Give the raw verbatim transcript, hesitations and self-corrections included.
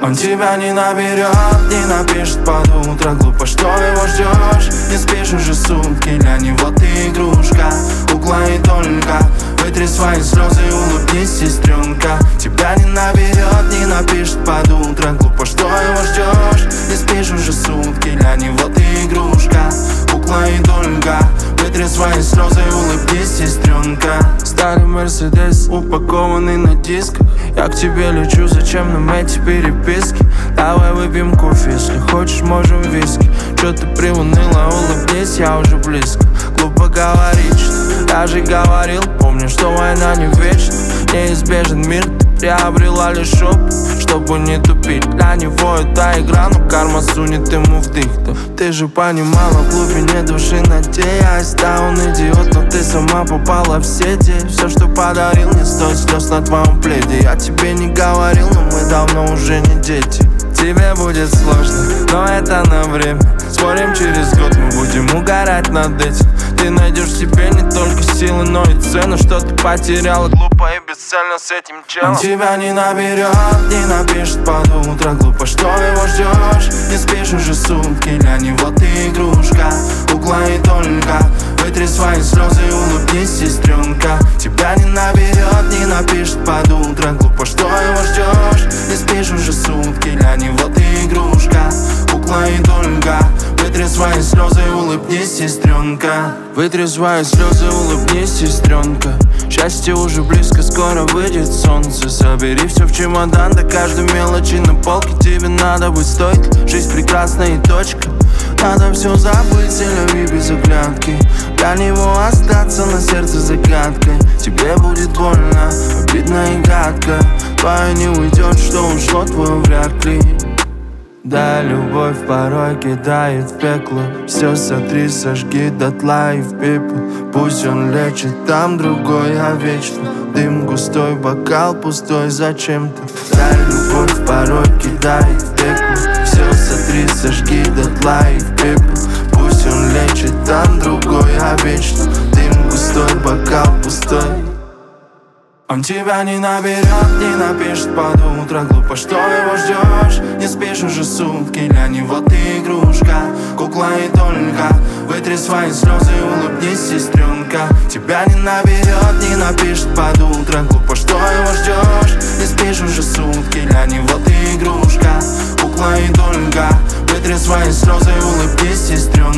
Он тебя не наберет, не напишет под утро. Глупо, что его ждешь, не спишь уже сутки. Для него ты игрушка, кукла и только. Вытри свои слезы, улыбнись, сестренка. Тебя не наберет, не напишет под утро. Глупо, что его ждешь, не спишь уже сутки. Для него ты игрушка, кукла и только. Вытри свои слезы, улыбнись, сестренка. Старый Мерседес, упакованный на дисках. Я к тебе лечу, зачем нам эти переписки? Давай выпьем кофе, если хочешь, можем виски. Чё ты приуныла, улыбнись, я уже близко. Глупо говорить, что я же говорил. Помню, что война не вечна, неизбежен мир. Ты приобрела лишь опыт, чтобы не тупить. Для него это игра, но карма сунет ему в дых. Ты же понимала в глубине души, надеясь. Да, он идиот, но ты сама попала в сети. Все, что подарил, не стоит слез на твоем пледе. Я тебе не говорил, но мы давно уже не дети. Тебе будет сложно, но это на время. Спорим, через год мы будем угорать над этим. Ты найдешь в себе не только силы, но и цену, что ты потеряла глупо и бесцельно с этим челом. Он тебя не наберет, не напишет под утро. Глупо, что его ждешь, не спишь уже сутки. Для него ты игрушка, кукла и только. Вытри свои слезы, улыбнись, сестренка. Тебя не наберет, не напишет под утро. Глупо, что его ждешь, не спишь уже сутки. Для него ты игрушка, кукла и только. Вытри свои слезы, улыбнись, сестренка. Вытри свои слезы, улыбнись, сестренка. Счастье уже близко, скоро выйдет солнце. Собери все в чемодан, до каждой мелочи на полке. Тебе надо быть стойкой, жизнь прекрасная и точка. Надо все забыть, любви без оглядки. Для него остаться на сердце загадкой. Тебе будет больно, обидно и гадко. Твоя не уйдет, что ушло, твое вряд ли. Да, любовь порой кидает в пекло. Все сотри, сожги дотла и в пепел. Пусть он лечит там другой, а вечно дым густой, бокал пустой зачем-то. Да, любовь порой кидает в пекло. Все сотри, сожги дотла и в пепел. Пусть он лечит там другой, а вечно дым густой, бокал пустой. Он тебя не наберет, не напишет под утро. Глупо, что его ждешь, не спишь уже сутки. Для него ты игрушка, кукла и только. Вытри свои слезы, улыбнись, сестренка. Тебя не наберет, не напишет под утро. Глупо, что его ждешь, не спишь уже сутки. Для него ты игрушка, кукла и только. Вытри свои слезы, улыбнись, сестренка.